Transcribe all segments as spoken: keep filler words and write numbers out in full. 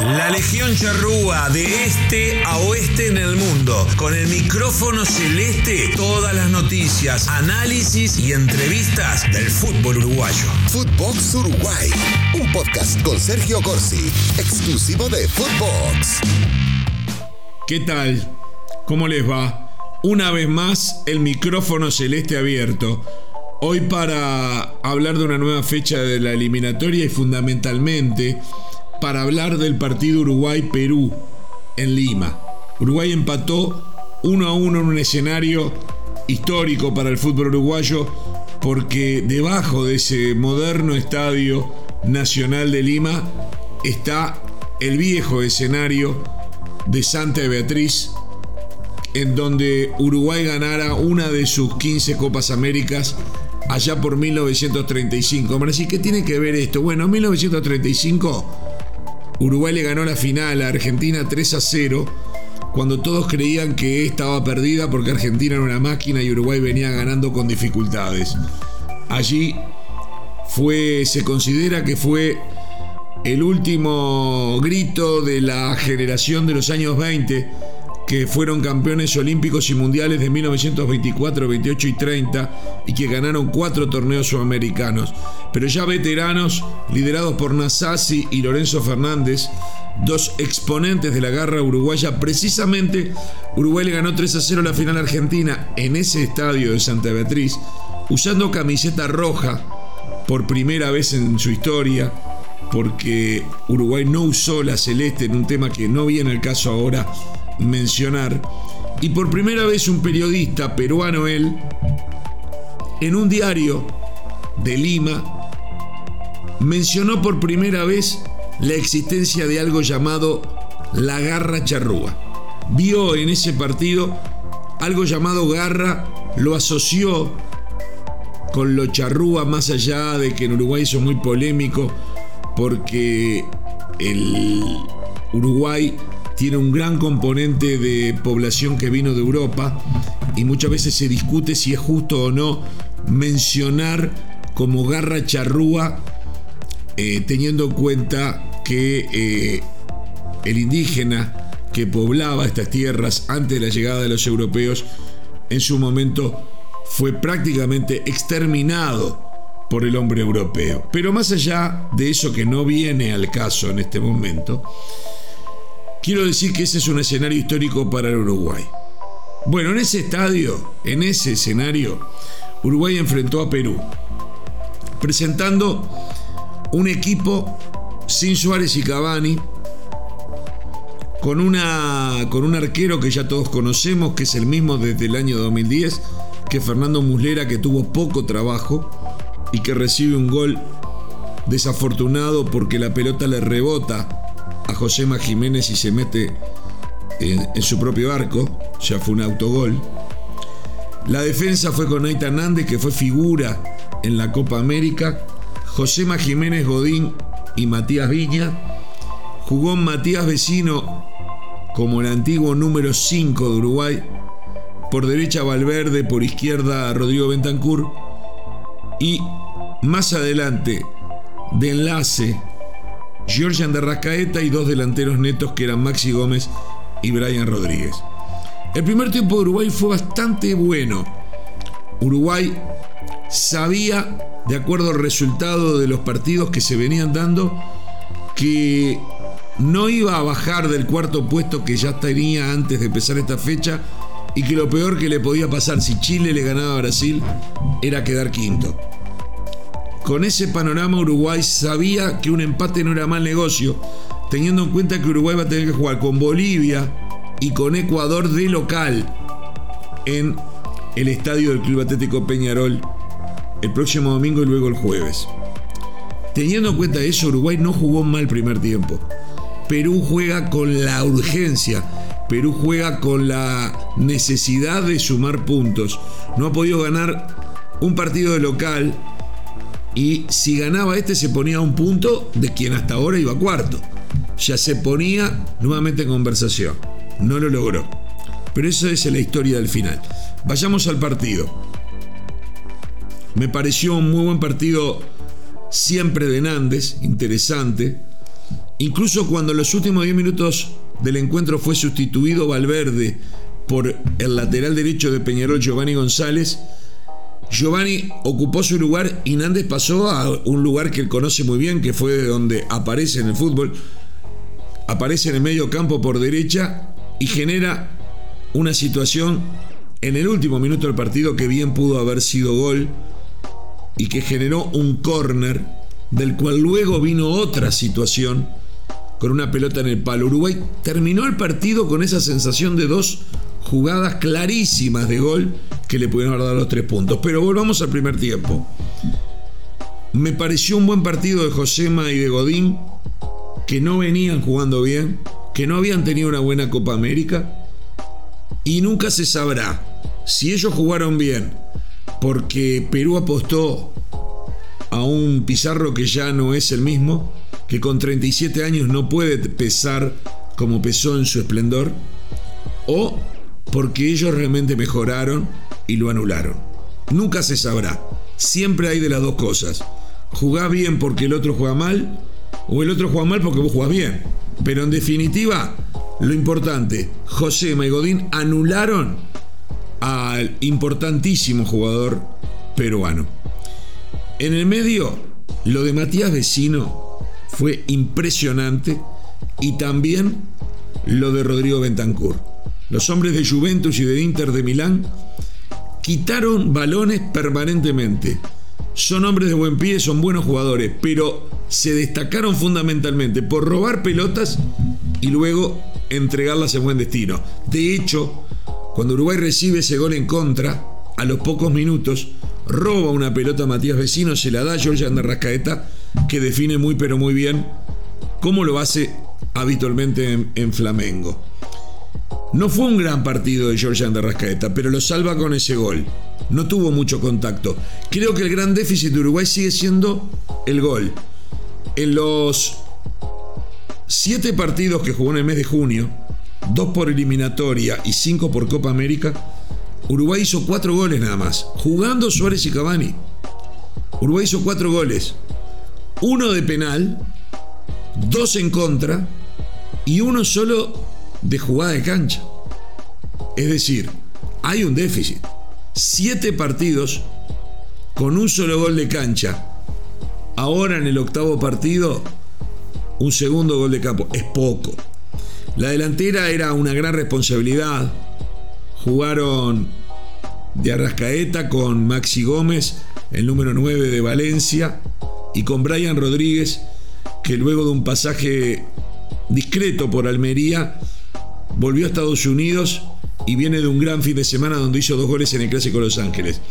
La Legión Charrúa, de este a oeste en el mundo, con el micrófono celeste, todas las noticias, análisis y entrevistas del fútbol uruguayo. Footbox Uruguay, un podcast con Sergio Corsi, exclusivo de Footbox. ¿Qué tal? ¿Cómo les va? Una vez más, el micrófono celeste abierto. Hoy para hablar de una nueva fecha de la eliminatoria y fundamentalmente para hablar del partido Uruguay-Perú en Lima. Uruguay empató uno a uno en un escenario histórico para el fútbol uruguayo, porque debajo de ese moderno Estadio Nacional de Lima está el viejo escenario de Santa Beatriz, en donde Uruguay ganara una de sus quince Copas Américas allá por mil novecientos treinta y cinco. Bueno, ¿qué tiene que ver esto? Bueno, en mil novecientos treinta y cinco Uruguay le ganó la final a Argentina tres a cero, cuando todos creían que estaba perdida porque Argentina era una máquina y Uruguay venía ganando con dificultades. Allí fue, se considera que fue el último grito de la generación de los años veinte, que fueron campeones olímpicos y mundiales de mil novecientos veinticuatro, veintiocho y treinta y que ganaron cuatro torneos sudamericanos. Pero ya veteranos, liderados por Nasazzi y Lorenzo Fernández, dos exponentes de la garra uruguaya. Precisamente, Uruguay le ganó tres a cero la final argentina en ese estadio de Santa Beatriz, usando camiseta roja por primera vez en su historia, porque Uruguay no usó la celeste en un tema que no viene al caso ahora mencionar. Y por primera vez un periodista peruano, él, en un diario de Lima, mencionó por primera vez la existencia de algo llamado la garra charrúa. Vio en ese partido algo llamado garra, lo asoció con lo charrúa, más allá de que en Uruguay eso es muy polémico, porque el Uruguay tiene un gran componente de población que vino de Europa y muchas veces se discute si es justo o no mencionar como garra charrúa, eh, teniendo en cuenta que eh, el indígena que poblaba estas tierras antes de la llegada de los europeos en su momento fue prácticamente exterminado por el hombre europeo. Pero más allá de eso, que no viene al caso en este momento, quiero decir que ese es un escenario histórico para el Uruguay. Bueno, en ese estadio, en ese escenario, Uruguay enfrentó a Perú, presentando un equipo sin Suárez y Cavani, con, una, con un arquero que ya todos conocemos, que es el mismo desde el año dos mil diez, que es Fernando Muslera, que tuvo poco trabajo y que recibe un gol desafortunado porque la pelota le rebota a Josema Jiménez y se mete en, en su propio arco. Ya fue un autogol. La defensa fue con Nathan Nández, que fue figura en la Copa América, Josema Jiménez, Godín y Matías Viña. Jugó Matías Vecino como el antiguo número cinco de Uruguay, por derecha Valverde, por izquierda Rodrigo Bentancur, y más adelante de enlace Georgian de Arrascaeta y dos delanteros netos que eran Maxi Gómez y Brian Rodríguez. El primer tiempo de Uruguay fue bastante bueno. Uruguay sabía, de acuerdo al resultado de los partidos que se venían dando, que no iba a bajar del cuarto puesto que ya tenía antes de empezar esta fecha, y que lo peor que le podía pasar si Chile le ganaba a Brasil era quedar quinto. Con ese panorama, Uruguay sabía que un empate no era mal negocio, teniendo en cuenta que Uruguay va a tener que jugar con Bolivia y con Ecuador de local en el estadio del Club Atlético Peñarol el próximo domingo y luego el jueves. Teniendo en cuenta eso, Uruguay no jugó mal primer tiempo. Perú juega con la urgencia, Perú juega con la necesidad de sumar puntos. No ha podido ganar un partido de local, y si ganaba este se ponía a un punto de quien hasta ahora iba cuarto. Ya se ponía nuevamente en conversación. No lo logró. Pero esa es la historia del final. Vayamos al partido. Me pareció un muy buen partido siempre de Nández, interesante. Incluso cuando en los últimos diez minutos del encuentro fue sustituido Valverde por el lateral derecho de Peñarol, Giovanni González, Giovanni ocupó su lugar y Nández pasó a un lugar que él conoce muy bien, que fue de donde aparece en el fútbol. Aparece en el medio campo por derecha y genera una situación en el último minuto del partido que bien pudo haber sido gol y que generó un córner, del cual luego vino otra situación con una pelota en el palo. Uruguay terminó el partido con esa sensación de dos jugadas clarísimas de gol que le pudieron haber dado los tres puntos. Pero volvamos al primer tiempo. Me pareció un buen partido de Josema y de Godín, que no venían jugando bien, que no habían tenido una buena Copa América, y nunca se sabrá si ellos jugaron bien porque Perú apostó a un Pizarro que ya no es el mismo, que con treinta y siete años no puede pesar como pesó en su esplendor, o porque ellos realmente mejoraron y lo anularon. Nunca se sabrá. Siempre hay de las dos cosas. Jugá bien porque el otro juega mal, o el otro juega mal porque vos jugás bien. Pero en definitiva, lo importante, Josema y Godín anularon al importantísimo jugador peruano. En el medio, lo de Matías Vecino fue impresionante, y también lo de Rodrigo Bentancur. Los hombres de Juventus y de Inter de Milán quitaron balones permanentemente. Son hombres de buen pie, son buenos jugadores, pero se destacaron fundamentalmente por robar pelotas y luego entregarlas en buen destino. De hecho, cuando Uruguay recibe ese gol en contra, a los pocos minutos roba una pelota a Matías Vecino, se la da a Georgian de Arrascaeta, que define muy pero muy bien, como lo hace habitualmente en, en Flamengo. No fue un gran partido de Georgian de Arrascaeta, pero lo salva con ese gol. No tuvo mucho contacto. Creo que el gran déficit de Uruguay sigue siendo el gol. En los siete partidos que jugó en el mes de junio, dos por eliminatoria y cinco por Copa América, Uruguay hizo cuatro goles nada más, jugando Suárez y Cavani. Uruguay hizo cuatro goles. Uno de penal, dos en contra y uno solo de jugada de cancha. Es decir, hay un déficit. Siete partidos con un solo gol de cancha. Ahora en el octavo partido, un segundo gol de campo. Es poco. La delantera era una gran responsabilidad. Jugaron de Arrascaeta con Maxi Gómez, el número nueve de Valencia, y con Brian Rodríguez, que luego de un pasaje discreto por Almería volvió a Estados Unidos y viene de un gran fin de semana donde hizo dos goles en el Clásico de Los Ángeles.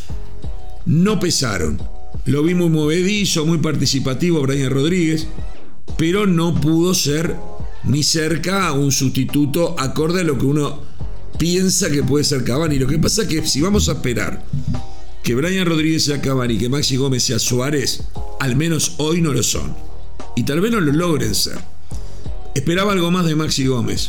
No pesaron. Lo vi muy movedizo, muy participativo Brian Rodríguez, pero no pudo ser ni cerca a un sustituto acorde a lo que uno piensa que puede ser Cavani. Lo que pasa es que si vamos a esperar que Brian Rodríguez sea Cavani y que Maxi Gómez sea Suárez, al menos hoy no lo son. Y tal vez no lo logren ser. Esperaba algo más de Maxi Gómez.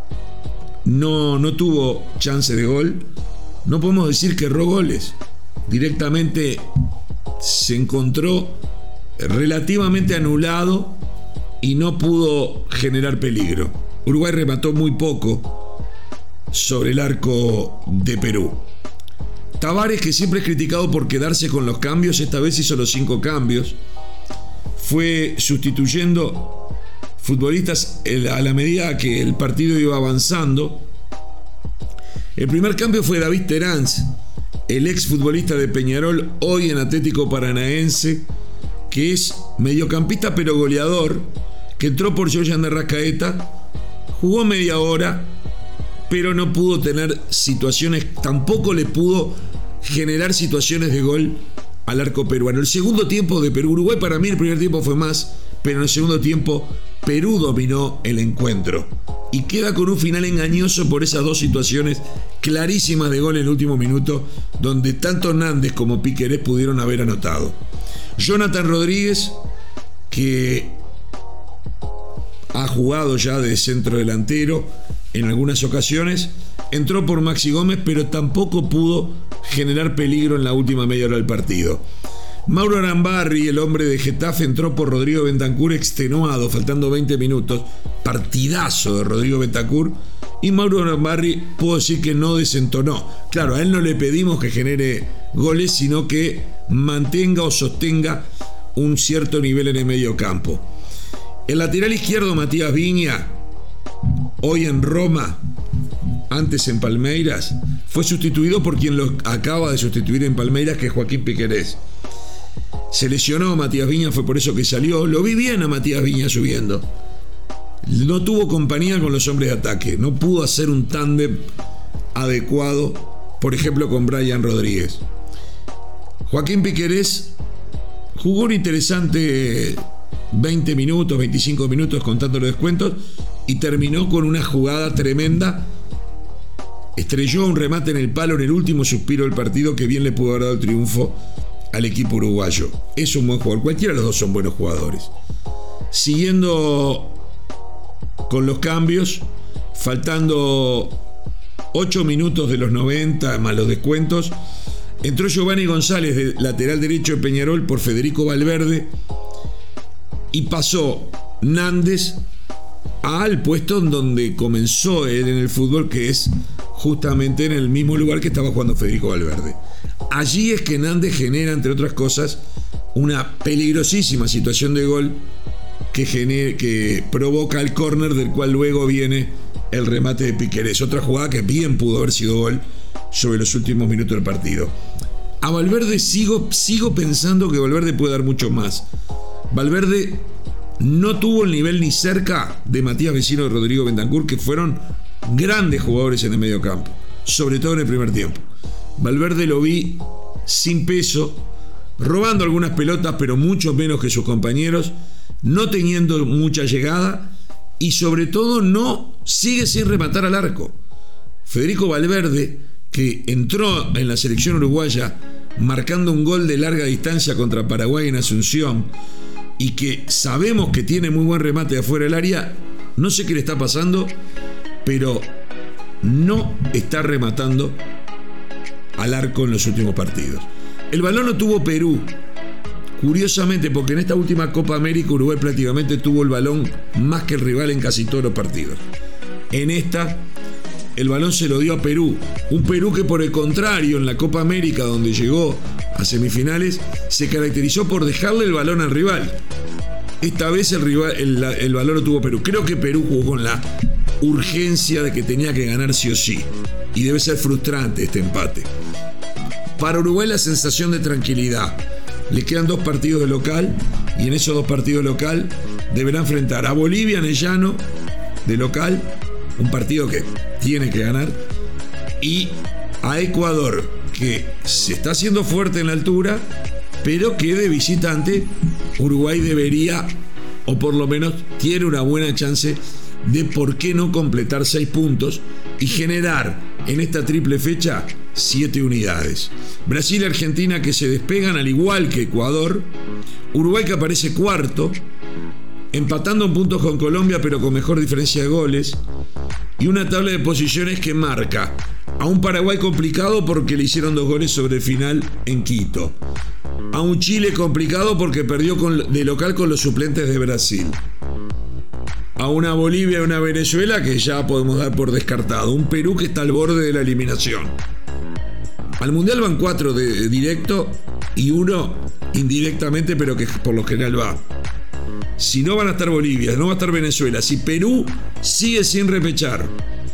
No, no tuvo chance de gol. No podemos decir que erró goles. Directamente se encontró relativamente anulado y no pudo generar peligro. Uruguay remató muy poco sobre el arco de Perú. Tavares, que siempre es criticado por quedarse con los cambios, esta vez hizo los cinco cambios. Fue sustituyendo futbolistas a la medida que el partido iba avanzando. El primer cambio fue David Teráns, el ex futbolista de Peñarol, hoy en Atlético Paranaense, que es mediocampista pero goleador, que entró por Georgian de Arrascaeta, jugó media hora, pero no pudo tener situaciones, tampoco le pudo generar situaciones de gol al arco peruano. El segundo tiempo de Perú-Uruguay, para mí el primer tiempo fue más, pero en el segundo tiempo Perú dominó el encuentro y queda con un final engañoso por esas dos situaciones clarísimas de gol en el último minuto, donde tanto Nández como Piquerés pudieron haber anotado. Jonathan Rodríguez, que ha jugado ya de centro delantero en algunas ocasiones, entró por Maxi Gómez, pero tampoco pudo generar peligro en la última media hora del partido. Mauro Arambarri, el hombre de Getafe, entró por Rodrigo Bentancur extenuado, faltando veinte minutos. Partidazo de Rodrigo Bentancur. Y Mauro Arambarri, puedo decir que no desentonó. Claro, a él no le pedimos que genere goles, sino que mantenga o sostenga un cierto nivel en el medio campo. El lateral izquierdo, Matías Viña, hoy en Roma, antes en Palmeiras, fue sustituido por quien lo acaba de sustituir en Palmeiras, que es Joaquín Piquerés. Se lesionó Matías Viña, fue por eso que salió. Lo vi bien a Matías Viña subiendo. No tuvo compañía con los hombres de ataque. No pudo hacer un tándem adecuado, por ejemplo, con Brian Rodríguez. Joaquín Piquerés jugó un interesante veinte minutos, veinticinco minutos contando los descuentos, y terminó con una jugada tremenda. Estrelló un remate en el palo en el último suspiro del partido, que bien le pudo haber dado el triunfo al equipo uruguayo. Es un buen jugador. Cualquiera de los dos son buenos jugadores. Siguiendo con los cambios, faltando ocho minutos de los noventa más los descuentos, entró Giovanni González, de lateral derecho de Peñarol, por Federico Valverde, y pasó Nández al puesto en donde comenzó él en el fútbol, que es justamente en el mismo lugar que estaba jugando Federico Valverde. Allí es que Nández genera, entre otras cosas, una peligrosísima situación de gol que, genera, que provoca el córner, del cual luego viene el remate de Piquerés. Otra jugada que bien pudo haber sido gol sobre los últimos minutos del partido. A Valverde sigo, sigo pensando que Valverde puede dar mucho más. Valverde no tuvo el nivel ni cerca de Matías Vecino y Rodrigo Bentancur, que fueron grandes jugadores en el medio campo, sobre todo en el primer tiempo. Valverde lo vi sin peso, robando algunas pelotas, pero mucho menos que sus compañeros, no teniendo mucha llegada y sobre todo no sigue sin rematar al arco. Federico Valverde, que entró en la selección uruguaya marcando un gol de larga distancia contra Paraguay en Asunción, y que sabemos que tiene muy buen remate de afuera del área, no sé qué le está pasando, pero no está rematando al arco en los últimos partidos. El balón lo tuvo Perú, curiosamente, porque en esta última Copa América Uruguay prácticamente tuvo el balón más que el rival en casi todos los partidos. En esta, el balón se lo dio a Perú, un Perú que, por el contrario, en la Copa América, donde llegó a semifinales, se caracterizó por dejarle el balón al rival. Esta vez el, rival, el, el balón lo tuvo Perú. Creo que Perú jugó con la urgencia de que tenía que ganar sí o sí, y debe ser frustrante este empate. Para Uruguay, la sensación de tranquilidad. Le quedan dos partidos de local, y en esos dos partidos de local deberá enfrentar a Bolivia en el llano de local, un partido que tiene que ganar, y a Ecuador, que se está haciendo fuerte en la altura, pero que de visitante Uruguay debería, o por lo menos tiene una buena chance de, por qué no, completar seis puntos y generar en esta triple fecha siete unidades. Brasil y Argentina que se despegan al igual que Ecuador. Uruguay que aparece cuarto, empatando en puntos con Colombia, pero con mejor diferencia de goles. Y una tabla de posiciones que marca a un Paraguay complicado porque le hicieron dos goles sobre el final en Quito. A un Chile complicado porque perdió con, de local con los suplentes de Brasil. A una Bolivia y una Venezuela que ya podemos dar por descartado. Un Perú que está al borde de la eliminación. Al Mundial van cuatro de directo y uno indirectamente, pero que por lo general va. Si no van a estar Bolivia, no va a estar Venezuela. Si Perú sigue sin repechar,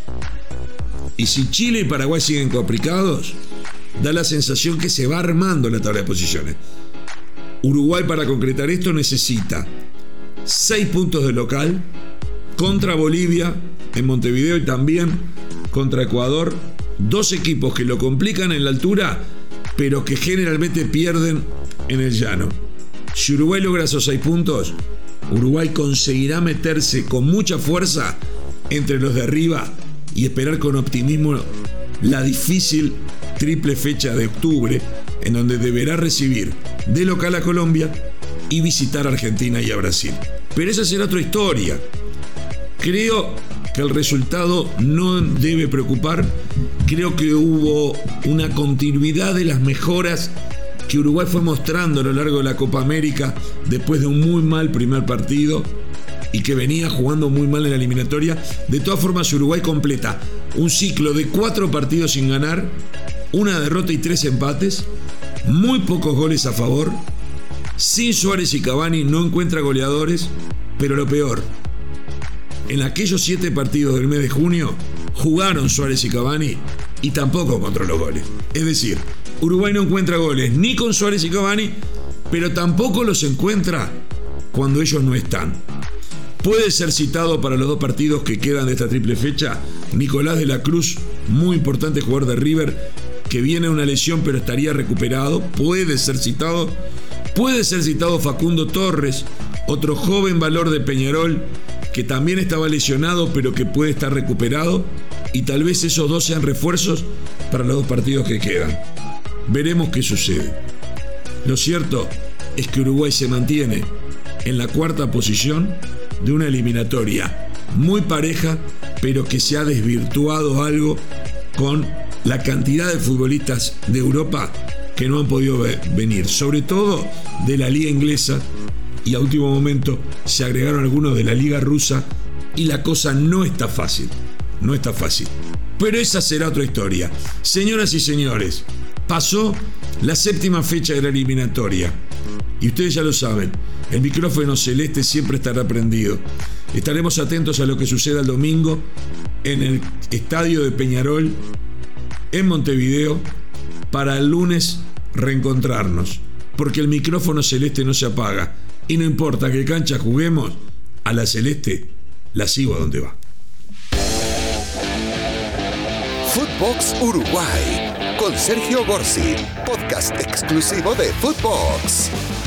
y si Chile y Paraguay siguen complicados, da la sensación que se va armando la tabla de posiciones. Uruguay, para concretar esto, necesita seis puntos de local contra Bolivia en Montevideo y también contra Ecuador. Dos equipos que lo complican en la altura, pero que generalmente pierden en el llano. Si Uruguay logra esos seis puntos, Uruguay conseguirá meterse con mucha fuerza entre los de arriba y esperar con optimismo la difícil triple fecha de octubre, en donde deberá recibir de local a Colombia y visitar a Argentina y a Brasil. Pero esa será otra historia. Creo que el resultado no debe preocupar. Creo que hubo una continuidad de las mejoras que Uruguay fue mostrando a lo largo de la Copa América después de un muy mal primer partido y que venía jugando muy mal en la eliminatoria. De todas formas, Uruguay completa un ciclo de cuatro partidos sin ganar, una derrota y tres empates, muy pocos goles a favor, sin Suárez y Cavani, no encuentra goleadores, pero lo peor, en aquellos siete partidos del mes de junio jugaron Suárez y Cavani y tampoco controló goles. Es decir, Uruguay no encuentra goles ni con Suárez y Cavani, pero tampoco los encuentra cuando ellos no están. Puede ser citado para los dos partidos que quedan de esta triple fecha Nicolás de la Cruz, muy importante jugador de River, que viene de una lesión pero estaría recuperado. Puede ser citado. Puede ser citado Facundo Torres, otro joven valor de Peñarol, que también estaba lesionado pero que puede estar recuperado. Y tal vez esos dos sean refuerzos para los dos partidos que quedan. Veremos qué sucede. Lo cierto es que Uruguay se mantiene en la cuarta posición de una eliminatoria muy pareja, pero que se ha desvirtuado algo con la cantidad de futbolistas de Europa que no han podido venir, sobre todo de la liga inglesa, y a último momento se agregaron algunos de la liga rusa y la cosa no está fácil, no está fácil. Pero esa será otra historia. Señoras y señores, pasó la séptima fecha de la eliminatoria y ustedes ya lo saben, el micrófono celeste siempre estará prendido. Estaremos atentos a lo que suceda el domingo en el estadio de Peñarol en Montevideo para el lunes reencontrarnos, porque el micrófono celeste no se apaga y no importa qué cancha juguemos, a la celeste la sigo a donde va. Footbox Uruguay con Sergio Gorsi, podcast exclusivo de Footbox.